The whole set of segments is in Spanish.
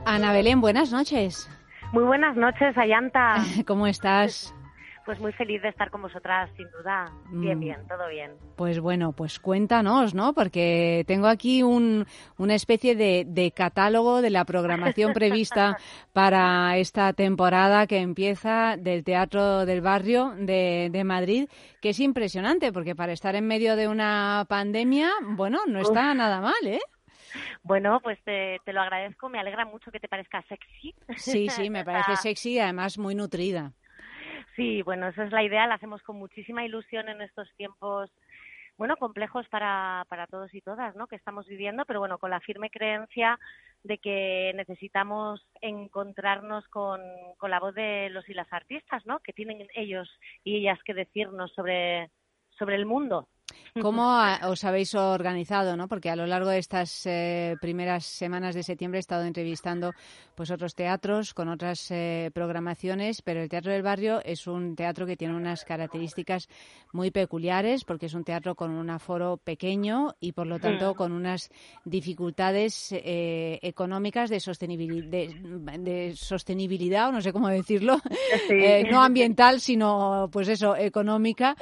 Ana Belén, buenas noches. Muy buenas noches, Ayanta. ¿Cómo estás? Pues muy feliz de estar con vosotras, sin duda. Bien, todo bien. Pues bueno, pues cuéntanos, ¿no? Porque tengo aquí una especie de catálogo de la programación prevista para esta temporada que empieza del Teatro del Barrio de Madrid, que es impresionante, porque para estar en medio de una pandemia, bueno, no está nada mal, ¿eh? Bueno, pues te lo agradezco, me alegra mucho que te parezca sexy. Sí, me parece sexy y además muy nutrida. Sí, bueno, esa es la idea, la hacemos con muchísima ilusión en estos tiempos, bueno, complejos para todos y todas, ¿no?, que estamos viviendo, pero bueno, con la firme creencia de que necesitamos encontrarnos con la voz de los y las artistas, ¿no?, que tienen ellos y ellas que decirnos sobre el mundo. ¿Cómo os habéis organizado, no? Porque a lo largo de estas primeras semanas de septiembre he estado entrevistando pues otros teatros con otras programaciones, pero el Teatro del Barrio es un teatro que tiene unas características muy peculiares, porque es un teatro con un aforo pequeño y por lo tanto con unas dificultades económicas de sostenibilidad, o no sé cómo decirlo, Sí. no ambiental, sino pues eso, económica.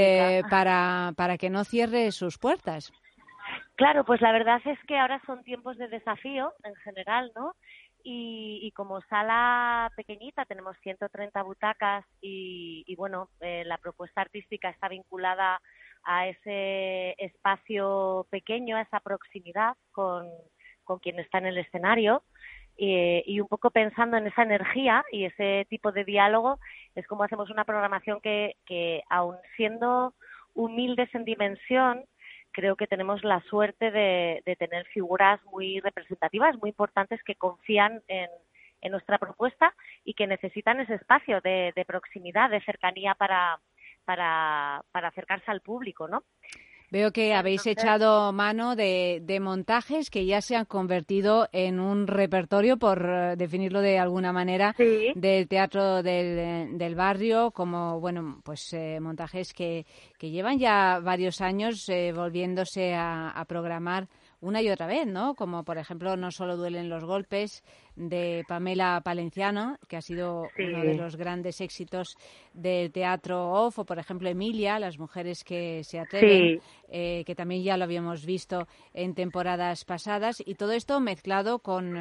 Para que no cierre sus puertas. Claro, pues la verdad es que ahora son tiempos de desafío en general, ¿no? Y como sala pequeñita tenemos 130 butacas y bueno, la propuesta artística está vinculada a ese espacio pequeño, a esa proximidad con quien está en el escenario. Y un poco pensando en esa energía y ese tipo de diálogo, es como hacemos una programación que aun siendo humildes en dimensión, creo que tenemos la suerte de tener figuras muy representativas, muy importantes, que confían en nuestra propuesta y que necesitan ese espacio de proximidad, de cercanía para acercarse al público, ¿no? Veo que habéis echado mano de montajes que ya se han convertido en un repertorio, por definirlo de alguna manera, sí, del Teatro del Barrio, como bueno, pues montajes que llevan ya varios años volviéndose a programar una y otra vez, ¿no? Como por ejemplo No solo duelen los golpes, de Pamela Palenciano, que ha sido uno de los grandes éxitos del teatro off, o por ejemplo Emilia, Las mujeres que se atreven, que también ya lo habíamos visto en temporadas pasadas, y todo esto mezclado con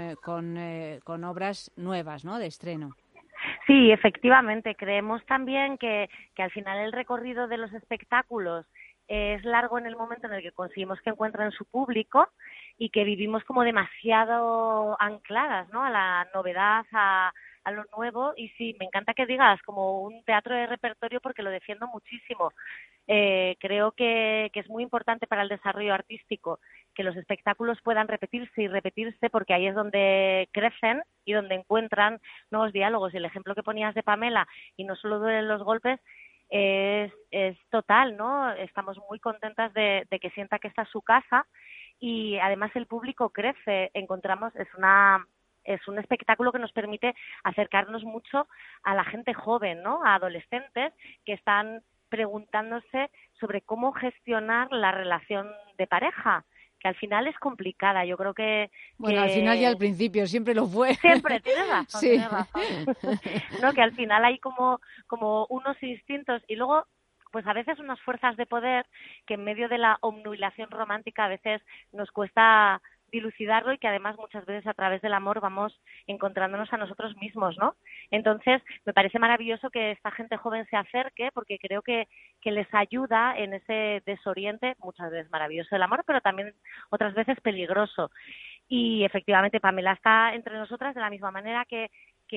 obras nuevas, ¿no?, de estreno. Sí, efectivamente. Creemos también que al final el recorrido de los espectáculos es largo en el momento en el que conseguimos que encuentren su público y que vivimos como demasiado ancladas, ¿no?, a la novedad, a lo nuevo. Y sí, me encanta que digas como un teatro de repertorio, porque lo defiendo muchísimo. Creo que es muy importante para el desarrollo artístico que los espectáculos puedan repetirse y repetirse, porque ahí es donde crecen y donde encuentran nuevos diálogos. Y el ejemplo que ponías de Pamela, y No solo duelen los golpes, es total, ¿no? Estamos muy contentas de que sienta que esta es su casa, y además el público crece. Encontramos, es un espectáculo que nos permite acercarnos mucho a la gente joven, ¿no?, a adolescentes que están preguntándose sobre cómo gestionar la relación de pareja, que al final es complicada. Yo creo que... Bueno, al final y al principio siempre lo fue. Siempre, tienes razón, sí. Tienes razón. No, que al final hay como unos instintos y luego pues a veces unas fuerzas de poder que en medio de la obnubilación romántica a veces nos cuesta dilucidarlo, y que además muchas veces a través del amor vamos encontrándonos a nosotros mismos, ¿no? Entonces me parece maravilloso que esta gente joven se acerque, porque creo que les ayuda en ese desoriente, muchas veces maravilloso del amor, pero también otras veces peligroso. Y efectivamente Pamela está entre nosotras de la misma manera que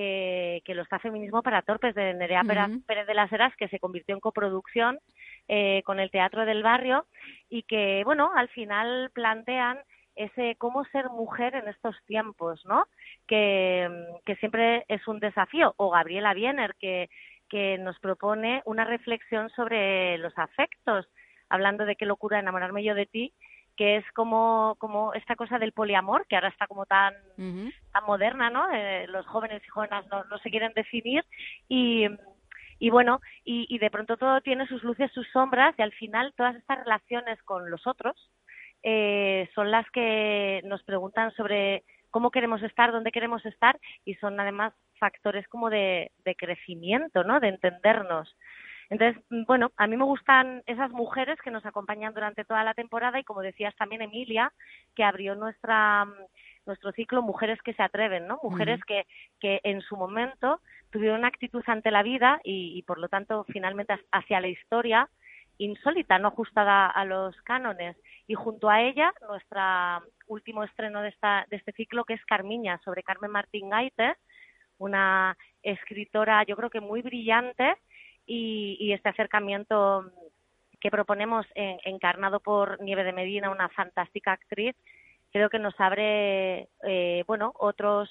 lo está Feminismo para Torpes, de Nerea Pérez de las Heras, que se convirtió en coproducción con el Teatro del Barrio, y que, bueno, al final plantean ese cómo ser mujer en estos tiempos, ¿no?, que siempre es un desafío. O Gabriela Biener, que nos propone una reflexión sobre los afectos, hablando de Qué locura enamorarme yo de ti, que es como esta cosa del poliamor, que ahora está como tan moderna, ¿no? Los jóvenes y jóvenes no se quieren definir, y bueno, y de pronto todo tiene sus luces, sus sombras, y al final todas estas relaciones con los otros son las que nos preguntan sobre cómo queremos estar, dónde queremos estar, y son además factores como de crecimiento, ¿no? De entendernos. Entonces, bueno, a mí me gustan esas mujeres que nos acompañan durante toda la temporada y, como decías también, Emilia, que abrió nuestro ciclo Mujeres que se atreven, ¿no? Mujeres que en su momento tuvieron una actitud ante la vida y por lo tanto, finalmente hacia la historia insólita, no ajustada a los cánones. Y junto a ella, nuestro último estreno de este ciclo, que es Carmiña, sobre Carmen Martín Gaite, una escritora, yo creo que muy brillante, y este acercamiento que proponemos, encarnado por Nieve de Medina, una fantástica actriz, creo que nos abre otros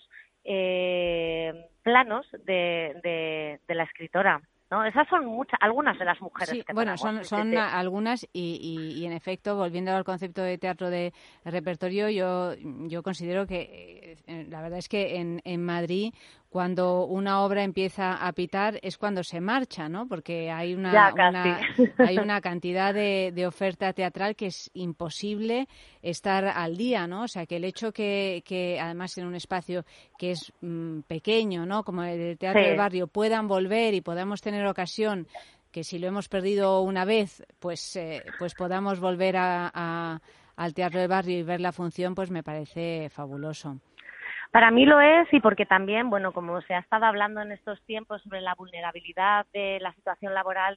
planos de la escritora, ¿no? Esas son algunas de las mujeres Sí, que bueno, tenemos. son algunas y en efecto, volviendo al concepto de teatro de repertorio, yo considero que la verdad es que en Madrid, cuando una obra empieza a pitar, es cuando se marcha, ¿no? Porque hay Ya casi. hay una cantidad de oferta teatral que es imposible estar al día, ¿no? O sea, que el hecho que además en un espacio que es pequeño, ¿no? Como el Teatro del Sí. Barrio, puedan volver y podamos tener ocasión, que si lo hemos perdido una vez, pues podamos volver al Teatro del Barrio y ver la función, pues me parece fabuloso. Para mí lo es, y porque también, bueno, como se ha estado hablando en estos tiempos sobre la vulnerabilidad de la situación laboral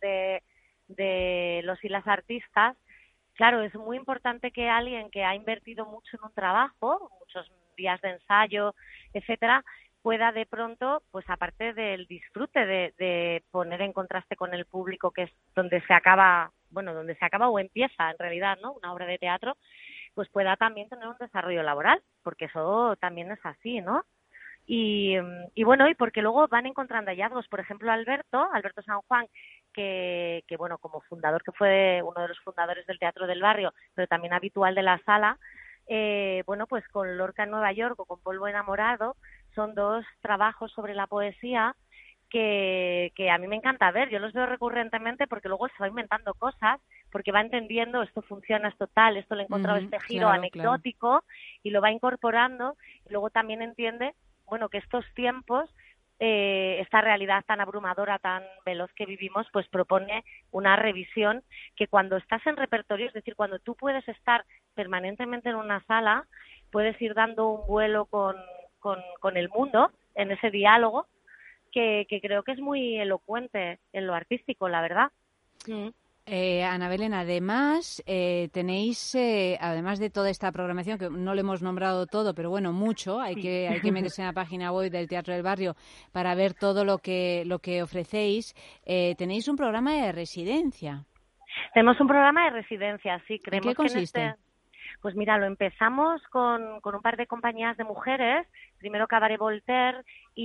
de los y las artistas, claro, es muy importante que alguien que ha invertido mucho en un trabajo, muchos días de ensayo, etcétera, pueda de pronto, pues aparte del disfrute de poner en contraste con el público, que es donde se acaba o empieza en realidad, ¿no? Una obra de teatro, pues pueda también tener un desarrollo laboral, porque eso también es así, ¿no? Y bueno, y porque luego van encontrando hallazgos. Por ejemplo, Alberto San Juan, que bueno, como fundador, que fue uno de los fundadores del Teatro del Barrio, pero también habitual de la sala, bueno, pues con Lorca en Nueva York o con Polvo enamorado, son dos trabajos sobre la poesía que a mí me encanta ver. Yo los veo recurrentemente porque luego se va inventando cosas, porque va entendiendo esto funciona, esto tal, esto le he encontrado este giro anecdótico, y lo va incorporando, y luego también entiende, bueno, que estos tiempos, esta realidad tan abrumadora, tan veloz que vivimos, pues propone una revisión que cuando estás en repertorio, es decir, cuando tú puedes estar permanentemente en una sala, puedes ir dando un vuelo con el mundo, en ese diálogo, que creo que es muy elocuente en lo artístico, la verdad. Ana Belén, además tenéis, además de toda esta programación, que no le hemos nombrado todo, pero bueno, mucho, hay que meterse en la página web del Teatro del Barrio para ver todo lo que ofrecéis, tenéis un programa de residencia. Tenemos un programa de residencia, sí. Creemos. ¿En qué consiste? Pues mira, lo empezamos con un par de compañías de mujeres, primero Cabaret Voltaire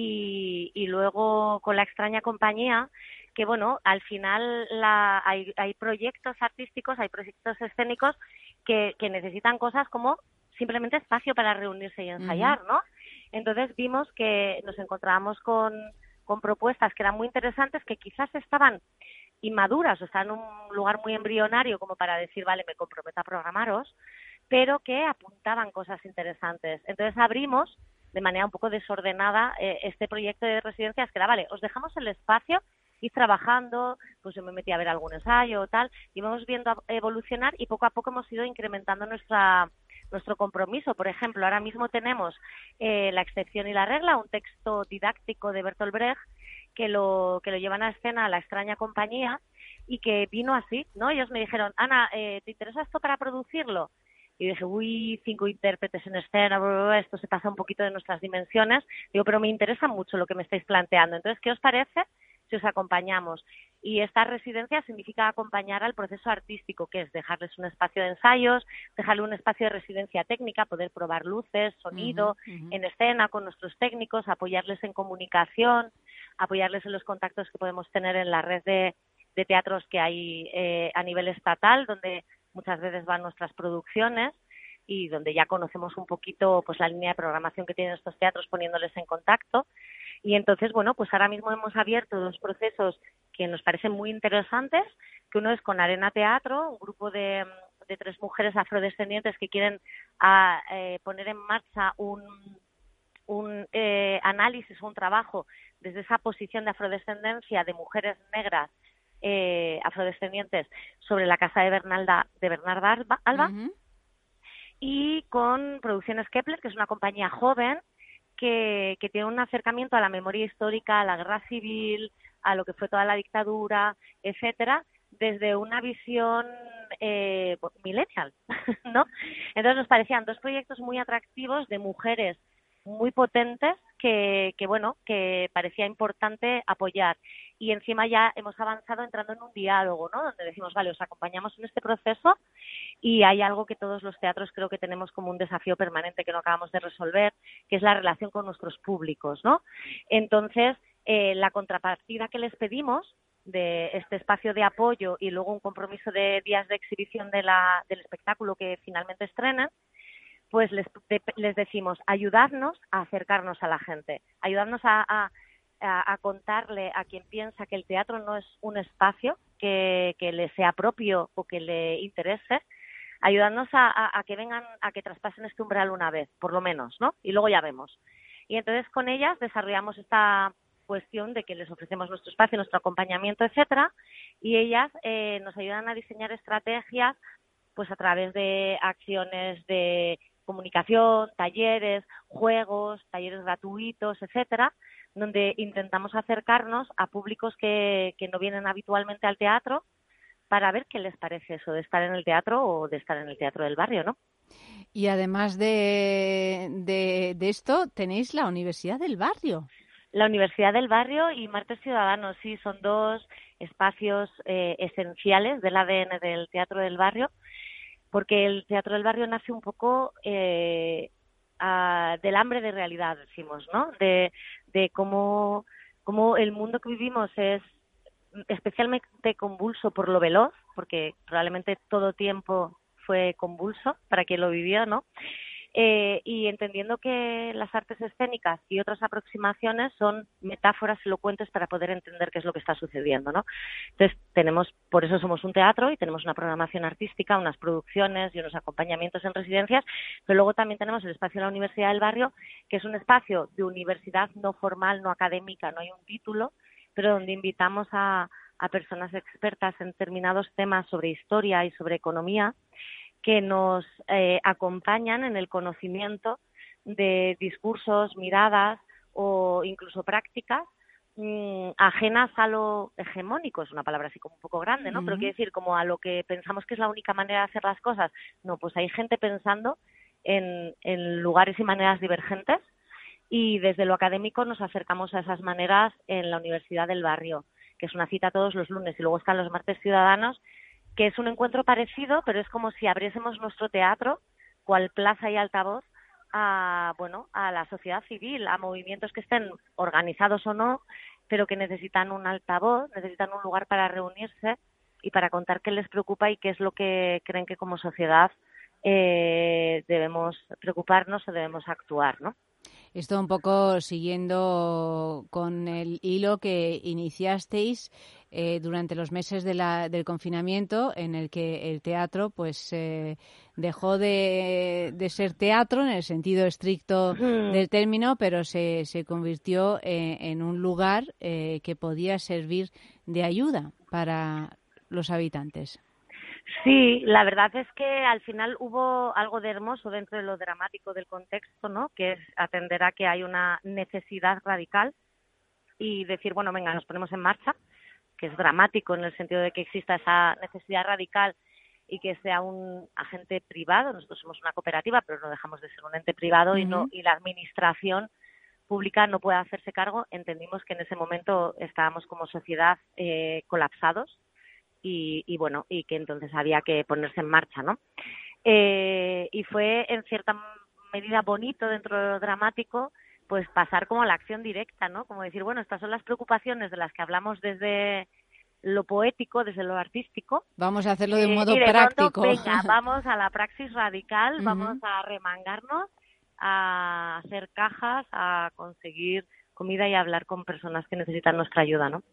y luego con La Extraña Compañía, que bueno, al final hay proyectos artísticos, hay proyectos escénicos que necesitan cosas como simplemente espacio para reunirse y ensayar, ¿no? Entonces vimos que nos encontrábamos con propuestas que eran muy interesantes, que quizás estaban inmaduras, o sea, en un lugar muy embrionario como para decir, vale, me comprometo a programaros, pero que apuntaban cosas interesantes. Entonces abrimos de manera un poco desordenada este proyecto de residencias, que era, vale, os dejamos el espacio, ir trabajando, pues yo me metí a ver algún ensayo o tal, y vamos viendo evolucionar, y poco a poco hemos ido incrementando nuestro compromiso. Por ejemplo, ahora mismo tenemos La excepción y la regla, un texto didáctico de Bertolt Brecht, que lo llevan a escena a La Extraña Compañía, y que vino así, ¿no? Ellos me dijeron, Ana, ¿te interesa esto para producirlo? Y dije, 5 intérpretes en escena, bla, bla, bla, esto se pasa un poquito de nuestras dimensiones. Digo, pero me interesa mucho lo que me estáis planteando. Entonces, ¿qué os parece si os acompañamos? Y esta residencia significa acompañar al proceso artístico, que es dejarles un espacio de ensayos, dejarle un espacio de residencia técnica, poder probar luces, sonido, en escena con nuestros técnicos, apoyarles en comunicación, apoyarles en los contactos que podemos tener en la red de teatros que hay a nivel estatal, donde muchas veces van nuestras producciones y donde ya conocemos un poquito pues la línea de programación que tienen estos teatros, poniéndoles en contacto. Y entonces, bueno, pues ahora mismo hemos abierto 2 procesos que nos parecen muy interesantes, que uno es con Arena Teatro, un grupo de 3 mujeres afrodescendientes que quieren poner en marcha un un análisis, un trabajo desde esa posición de afrodescendencia de mujeres negras afrodescendientes sobre la casa de Bernarda Alba, y con Producciones Kepler, que es una compañía joven que tiene un acercamiento a la memoria histórica, a la guerra civil, a lo que fue toda la dictadura, etcétera, desde una visión millennial, ¿no? Entonces nos parecían dos proyectos muy atractivos de mujeres muy potentes que parecía importante apoyar. Y encima ya hemos avanzado entrando en un diálogo, ¿no? Donde decimos, vale, os acompañamos en este proceso y hay algo que todos los teatros creo que tenemos como un desafío permanente que no acabamos de resolver, que es la relación con nuestros públicos, ¿no? Entonces, la contrapartida que les pedimos de este espacio de apoyo y luego un compromiso de días de exhibición del espectáculo que finalmente estrenen, pues les decimos, ayudadnos a acercarnos a la gente, ayudadnos a contarle a quien piensa que el teatro no es un espacio que le sea propio o que le interese, ayudadnos a que vengan, a que traspasen este umbral una vez, por lo menos, ¿no? Y luego ya vemos. Y entonces con ellas desarrollamos esta cuestión de que les ofrecemos nuestro espacio, nuestro acompañamiento, etcétera, y ellas nos ayudan a diseñar estrategias pues a través de acciones de comunicación, talleres, juegos, talleres gratuitos, etcétera, donde intentamos acercarnos a públicos que no vienen habitualmente al teatro para ver qué les parece eso de estar en el teatro o de estar en el teatro del barrio, ¿no? Y además de esto, tenéis la Universidad del Barrio. La Universidad del Barrio y Martes Ciudadanos, sí, son dos espacios esenciales del ADN del Teatro del Barrio, porque el Teatro del Barrio nace un poco del hambre de realidad, decimos, ¿no? De cómo el mundo que vivimos es especialmente convulso por lo veloz, porque probablemente todo tiempo fue convulso para quien lo vivió, ¿no? Y entendiendo que las artes escénicas y otras aproximaciones son metáforas elocuentes para poder entender qué es lo que está sucediendo, ¿no? Entonces por eso somos un teatro y tenemos una programación artística, unas producciones y unos acompañamientos en residencias, pero luego también tenemos el espacio de la Universidad del Barrio, que es un espacio de universidad no formal, no académica, no hay un título, pero donde invitamos a personas expertas en determinados temas sobre historia y sobre economía, que nos acompañan en el conocimiento de discursos, miradas o incluso prácticas ajenas a lo hegemónico, es una palabra así como un poco grande, ¿no? Pero quiere decir como a lo que pensamos que es la única manera de hacer las cosas. No, pues hay gente pensando en lugares y maneras divergentes y desde lo académico nos acercamos a esas maneras en la Universidad del Barrio, que es una cita todos los lunes, y luego están los Martes Ciudadanos, que es un encuentro parecido, pero es como si abriésemos nuestro teatro, cual plaza y altavoz, a la sociedad civil, a movimientos que estén organizados o no, pero que necesitan un altavoz, necesitan un lugar para reunirse y para contar qué les preocupa y qué es lo que creen que como sociedad debemos preocuparnos o debemos actuar, ¿no? Esto un poco siguiendo con el hilo que iniciasteis durante los meses del confinamiento, en el que el teatro pues dejó de ser teatro en el sentido estricto del término, pero se convirtió en un lugar que podía servir de ayuda para los habitantes. Sí, la verdad es que al final hubo algo de hermoso dentro de lo dramático del contexto, ¿no? Que es atender a que hay una necesidad radical y decir, bueno, venga, nos ponemos en marcha, que es dramático en el sentido de que exista esa necesidad radical y que sea un agente privado. Nosotros somos una cooperativa, pero no dejamos de ser un ente privado y la administración pública no puede hacerse cargo. Entendimos que en ese momento estábamos como sociedad colapsados. Y que entonces había que ponerse en marcha, ¿no? Y fue en cierta medida bonito dentro de lo dramático, pues pasar como a la acción directa, ¿no? Como decir, bueno, estas son las preocupaciones de las que hablamos desde lo poético, desde lo artístico. Vamos a hacerlo de un modo y de práctico. Pronto, venga, vamos a la praxis radical, vamos a remangarnos, a hacer cajas, a conseguir comida y a hablar con personas que necesitan nuestra ayuda, ¿no?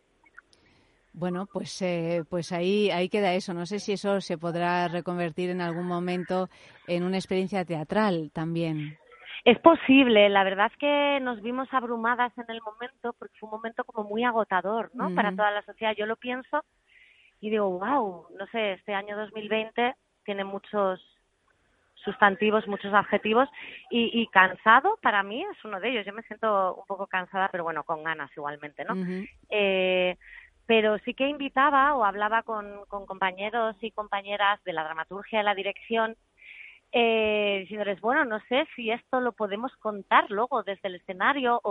Bueno, pues ahí queda eso. No sé si eso se podrá reconvertir en algún momento en una experiencia teatral también. Es posible, la verdad es que nos vimos abrumadas en el momento porque fue un momento como muy agotador, ¿no? Para toda la sociedad. Yo lo pienso y digo, wow, no sé, este año 2020 tiene muchos sustantivos, muchos adjetivos y cansado para mí es uno de ellos. Yo me siento un poco cansada, pero bueno, con ganas igualmente, ¿no? Pero sí que invitaba o hablaba con compañeros y compañeras de la dramaturgia, de la dirección, diciéndoles, bueno, no sé si esto lo podemos contar luego desde el escenario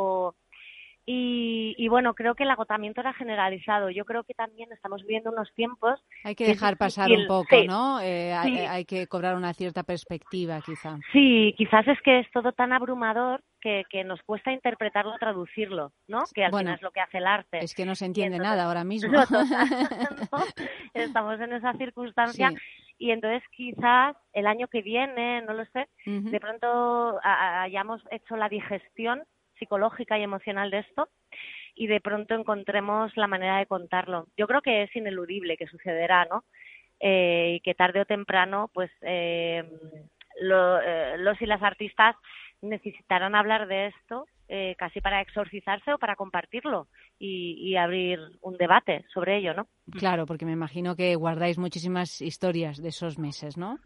y bueno, creo que el agotamiento era generalizado. Yo creo que también estamos viviendo unos tiempos Hay que que es dejar pasar un difícil. poco, Sí, ¿no? sí, Hay que cobrar una cierta perspectiva, quizá. sí, quizás es que es todo tan abrumador que nos cuesta interpretarlo, traducirlo, ¿no? Que al final Bueno, es lo que hace el arte. es que no se Y entiende entonces, nada ahora mismo. no, total, ¿no? Estamos en esa circunstancia Sí. y entonces quizás el año que viene, no lo sé, Ujú. de pronto hayamos hecho la digestión psicológica y emocional de esto y de pronto encontremos la manera de contarlo. Yo creo que es ineludible que sucederá, ¿no? Y que tarde o temprano, pues los y las artistas necesitarán hablar de esto casi para exorcizarse o para compartirlo y abrir un debate sobre ello, ¿no? Claro, porque me imagino que guardáis muchísimas historias de esos meses, ¿no?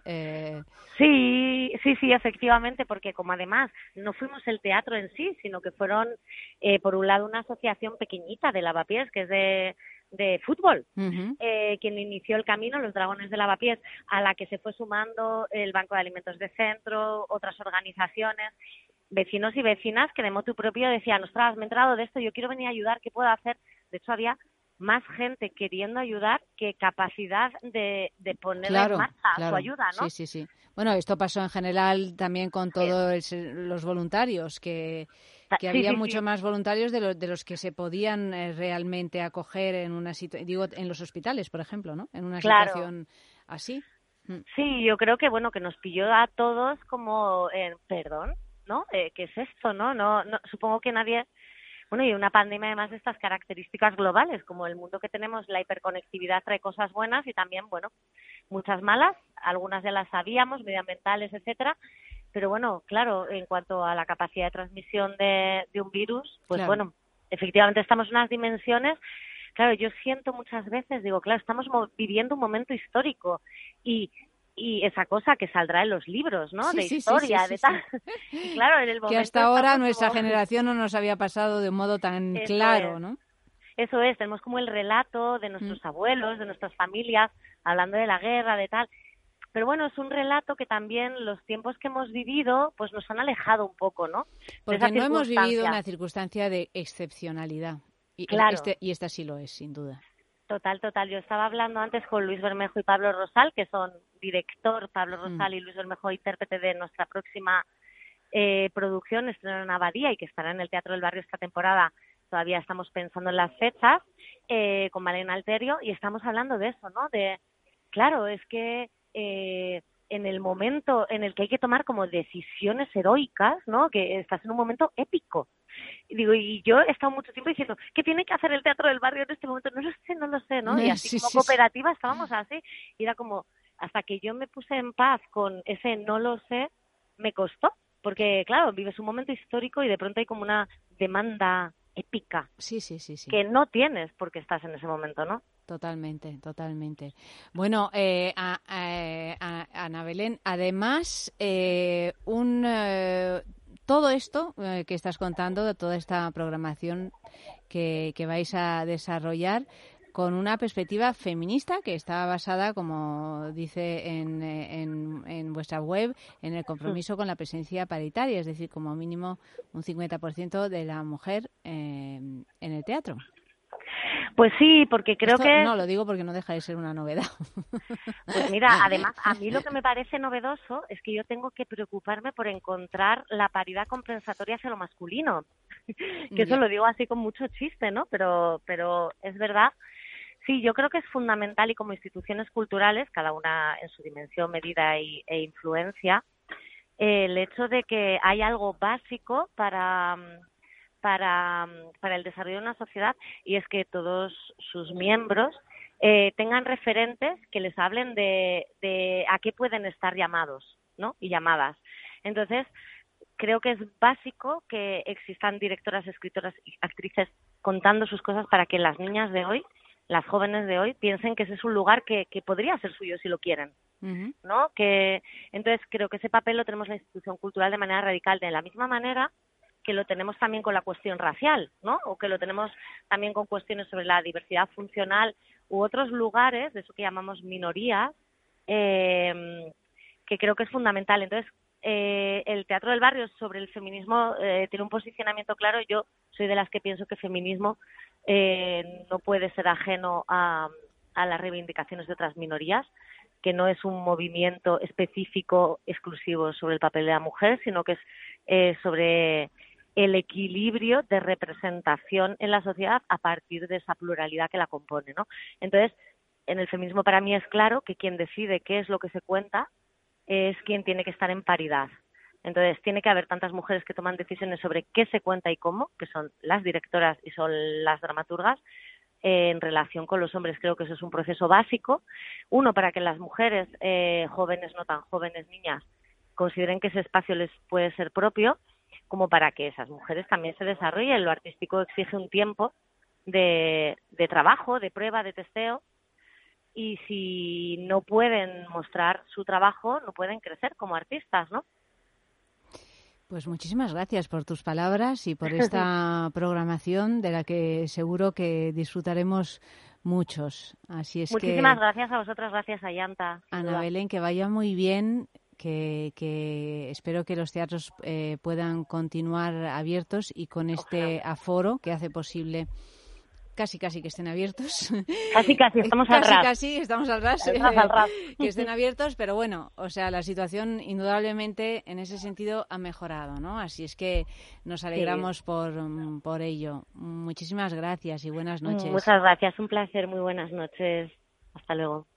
Sí, sí, sí, efectivamente, porque como además no fuimos el teatro en sí, sino que fueron, por un lado, una asociación pequeñita de Lavapiés, que es de fútbol, Uh-huh. quien inició el camino, los Dragones de Lavapiés, a la que se fue sumando el Banco de Alimentos de Centro, otras organizaciones, vecinos y vecinas que de motu propio decían, ostras, me he enterado de esto, yo quiero venir a ayudar, ¿qué puedo hacer? De hecho, había más gente queriendo ayudar que capacidad de poner en Claro, marcha su claro. ayuda, ¿no? Sí, sí, sí. Bueno, esto pasó en general también con todos los voluntarios, que Sí, había sí, mucho sí, más voluntarios de los que se podían realmente acoger en una situación, digo, en los hospitales, por ejemplo, ¿no? En una claro. situación así. Mm. Sí, yo creo que, bueno, que nos pilló a todos como, perdón, ¿no? ¿Qué es esto, no? No, supongo que nadie. Bueno, y una pandemia además de estas características globales, como el mundo que tenemos, la hiperconectividad trae cosas buenas y también, bueno, muchas malas, algunas ya las sabíamos, medioambientales, etcétera, pero bueno, claro, en cuanto a la capacidad de transmisión de un virus, pues Claro. bueno, efectivamente estamos en unas dimensiones. Claro, yo siento muchas veces, digo, claro, estamos viviendo un momento histórico y esa cosa que saldrá en los libros, ¿no? Sí, De sí, sí, sí, historia, sí, de sí. tal. Y claro, en el Que momento hasta ahora estamos nuestra como, generación no nos había pasado de un modo tan eso claro, es. ¿no? Eso es, tenemos como el relato de Mm. nuestros abuelos, de nuestras familias, hablando de la guerra, de tal. Pero bueno, es un relato que también los tiempos que hemos vivido, pues nos han alejado un poco, ¿no? De esa Porque no hemos vivido circunstancia. una circunstancia de excepcionalidad. Claro, Y esta sí lo es, sin duda. total, total. Yo estaba hablando antes con Luis Bermejo y Pablo Rosal, que son director, Pablo Mm. Rosal y Luis Bermejo, intérprete de nuestra próxima producción, Estreno en Abadía, y que estará en el Teatro del Barrio esta temporada. Todavía estamos pensando en las fechas, con Malena Alterio, y estamos hablando de eso, ¿no? Claro, es que en el momento en el que hay que tomar como decisiones heroicas, ¿no? Que estás en un momento épico. Y digo, y yo he estado mucho tiempo diciendo, ¿qué tiene que hacer el Teatro del Barrio en este momento? No lo sé, ¿no? Y así Sí, como sí, sí. cooperativa estábamos así. Y era como, hasta que yo me puse en paz con ese no lo sé, me costó. Porque, claro, vives un momento histórico y de pronto hay como una demanda épica Sí, sí, sí, sí. que no tienes porque estás en ese momento, ¿no? Totalmente, totalmente. Bueno, Ana Belén, además, todo esto que estás contando, de toda esta programación que vais a desarrollar, con una perspectiva feminista que está basada, como dice en vuestra web, en el compromiso con la presencia paritaria, es decir, como mínimo un 50% de la mujer en el teatro. Pues sí, porque creo Esto que no lo digo porque no deja de ser una novedad. pues mira, además, a mí lo que me parece novedoso es que yo tengo que preocuparme por encontrar la paridad compensatoria hacia lo masculino. Que eso Ya. lo digo así con mucho chiste, ¿no? Pero es verdad. Sí, yo creo que es fundamental y como instituciones culturales, cada una en su dimensión, medida e influencia, el hecho de que hay algo básico para el desarrollo de una sociedad y es que todos sus miembros tengan referentes que les hablen de a qué pueden estar llamados, ¿no? Y llamadas. Entonces, creo que es básico que existan directoras, escritoras y actrices contando sus cosas para que las niñas de hoy, las jóvenes de hoy, piensen que ese es un lugar que podría ser suyo si lo quieren, ¿no? Entonces creo que ese papel lo tenemos la institución cultural de manera radical, de la misma manera que lo tenemos también con la cuestión racial, ¿no? O que lo tenemos también con cuestiones sobre la diversidad funcional u otros lugares, de eso que llamamos minorías, que creo que es fundamental. Entonces, el Teatro del Barrio sobre el feminismo tiene un posicionamiento claro. Yo soy de las que pienso que feminismo no puede ser ajeno a las reivindicaciones de otras minorías, que no es un movimiento específico, exclusivo sobre el papel de la mujer, sino que es sobre el equilibrio de representación en la sociedad a partir de esa pluralidad que la compone, ¿no? Entonces, en el feminismo para mí es claro que quien decide qué es lo que se cuenta es quien tiene que estar en paridad. Entonces, tiene que haber tantas mujeres que toman decisiones sobre qué se cuenta y cómo, que son las directoras y son las dramaturgas, en relación con los hombres. Creo que eso es un proceso básico. Uno, para que las mujeres jóvenes, no tan jóvenes, niñas, consideren que ese espacio les puede ser propio, como para que esas mujeres también se desarrollen. Lo artístico exige un tiempo de trabajo, de prueba, de testeo, y si no pueden mostrar su trabajo, no pueden crecer como artistas, ¿no? Pues muchísimas gracias por tus palabras y por esta programación de la que seguro que disfrutaremos muchos. Así es Muchísimas gracias a vosotras, gracias a Yanta. Ana Belén, que vaya muy bien, que espero que los teatros puedan continuar abiertos y con este aforo que hace posible casi que estén abiertos. Casi estamos al ras. Casi estamos al ras. Que estén abiertos, pero bueno, o sea, la situación indudablemente en ese sentido ha mejorado, ¿no? Así es que nos alegramos por ello. Muchísimas gracias y buenas noches. Muchas gracias, un placer, muy buenas noches. Hasta luego.